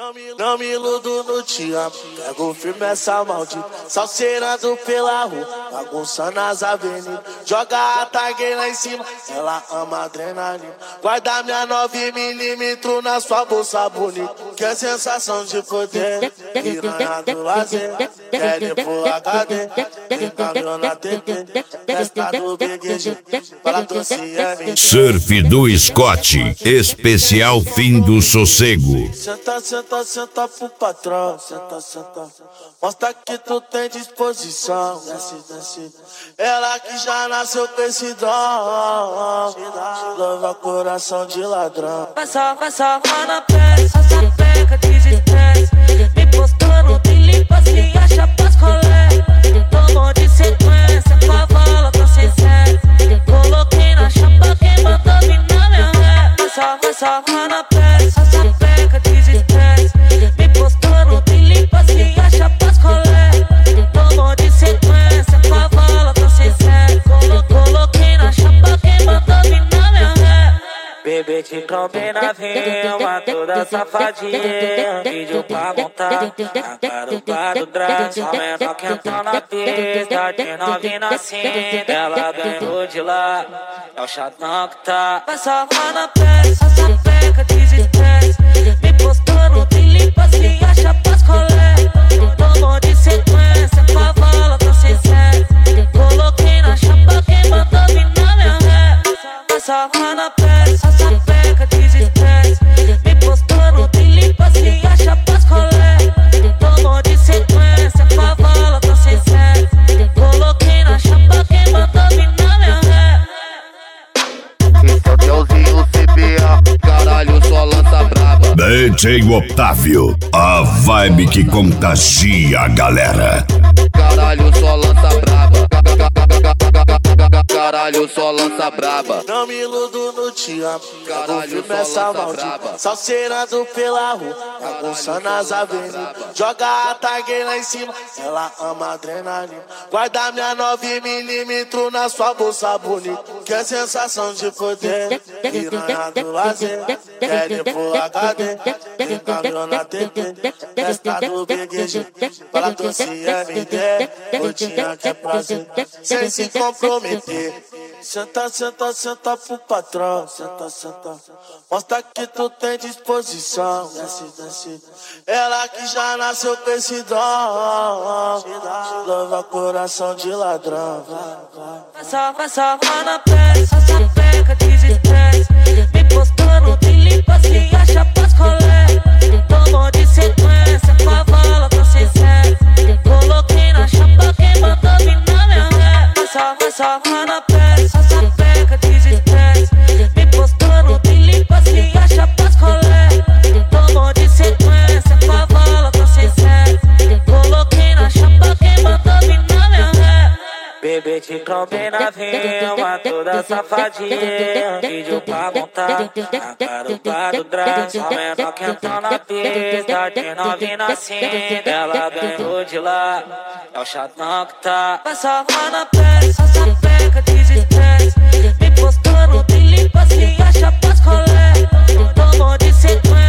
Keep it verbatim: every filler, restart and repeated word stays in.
Não me, não me iludo no te amo. Pego firme essa maldita, salseirando pela rua, bagunçando as avenidas. Joga a tag lá em cima, ela ama adrenalina. Guarda minha nove milímetros na sua bolsa bonita. Que é sensação de poder, piranha do lazer. Quer pro H D, tem câmbio na T V. Testa do Big G, patrocínio. Surf do Scott, especial fim do sossego. Senta, senta, senta pro patrão. Senta, senta. Mostra que tu tem disposição. Desce, desce. Ela que já nasceu com esse dom. Leva coração de ladrão. Passa, passa, na pele, só sapeca, desestresse. Me postando, me limpa, se acha pras colé. Tomou de sequência, com a vala, tô sem sério. Coloquei na chapa, quem mandou vir na minha ré. Passa, passa, na pele, só sapeca, desestresse. Me postando, me limpa, se acha pras colé. Tomou de sequência, com a vala, tô sem sério. Coloquei na chapa, quem mandou vir na minha ré. Bebê te combina, filma toda safadinha. Vídeo pra montar a garupa do drag. Só menor que entrou na pista, de novinha assim. Ela ganhou de lá, é o chatão que tá. Passa a na pele, só sapeca, desestresse. Me postando, me limpa, se acha pras colé. Tomou de sequência, com a vala, tô sem sério. Coloquei na chapa, quem mandou vir na minha ré. Passa a na pele, só sapeca, desestresse. Me postando, me limpa, se acha pras colé. Tomou de sequência, com a vala, tô sem sério. Coloquei na chapa, quem mandou vir na minha ré. Esse é o Telzinho C B A, caralho, só lança braba. D J Otávio, a vibe que contagia a galera. Caralho, só lança braba. Caralho, só lança braba. Não me iludo no te amo. Caralho, firme essa maldita, salseirando pela rua, bagunçando as avenidas. Joga a tag lá em cima, ela ama adrenalina. Guarda minha nove milímetros na sua bolsa bonita. Que é sensação de poder, piranha do lazer. Quer pro H D, tem câmbio na T V. Testa do Big G, patrocínio M D. Rotinha que é prazer, sem se comprometer. Senta, senta, senta pro patrão. Senta, senta. Mostra que tu tem disposição. Desce, desce. Ela que já nasceu com esse dom. Leva coração de ladrão. Passa, passa, na pele, só sapeca, desestresse. Me postando, me limpa, se acha pras colé. Tomou de sequência, com a vala, tô sem sério. Coloquei na chapa, quem mandou vir na minha ré. Passa, passa, na pele, só sapeca, desestresse. Me postando, me limpa, se acha pras colé. Tomou de sequência, com a vala, tô sem sério. Coloquei na chapa, quem mandou vir na minha ré. Bebê te combina, filma toda safadinha. Vídeo pra montar a garupa do drag. Só menor que entrou na pista, de novinha assim. Ela ganhou de lá, é o chatão que tá. Passa a na pele, só sapeca, desestresse. Me postando, me limpa, se acha pras colé. Tomou de sequência.